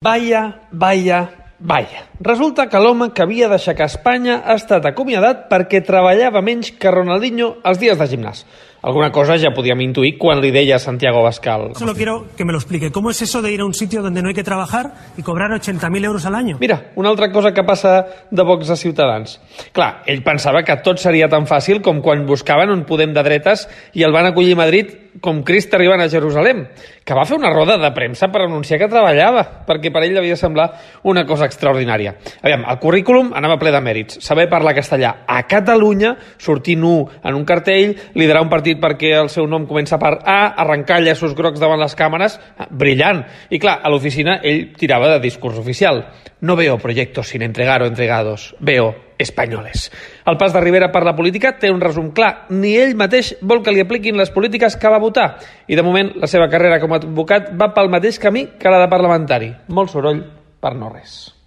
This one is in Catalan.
Vaja. Resulta que l'home que havia d'aixecar Espanya ha estat acomiadat perquè treballava menys que Ronaldinho els dies de gimnàs. Alguna cosa ja podíem intuir quan li deia a Santiago Abascal. Solo quiero que me lo explique. ¿Cómo es eso de ir a un sitio donde no hay que trabajar y cobrar 80.000 euros al año? Mira, una altra cosa que passa de Vox a Ciutadans. Clar, ell pensava que tot seria tan fàcil com quan buscaven un Podem de dretes i el van acollir a Madrid com Crist arribant a Jerusalem, que va fer una roda de premsa per anunciar que treballava, perquè per ell devia semblar una cosa extraordinària. Aviam, el currículum anava ple de mèrits. Saber parlar castellà a Catalunya, sortir nu en un cartell, liderar un partit perquè el seu nom comença per A, arrencar llaços grocs davant les càmeres, brillant. I clar, a l'oficina ell tirava de discurs oficial. No veo proyectos sin entregar o entregados, veo españoles. El pas de Rivera per la política té un resum clar. Ni ell mateix vol que li apliquin les polítiques que va votar. I de moment la seva carrera com a advocat va pel mateix camí que la de parlamentari. Molt soroll per no res.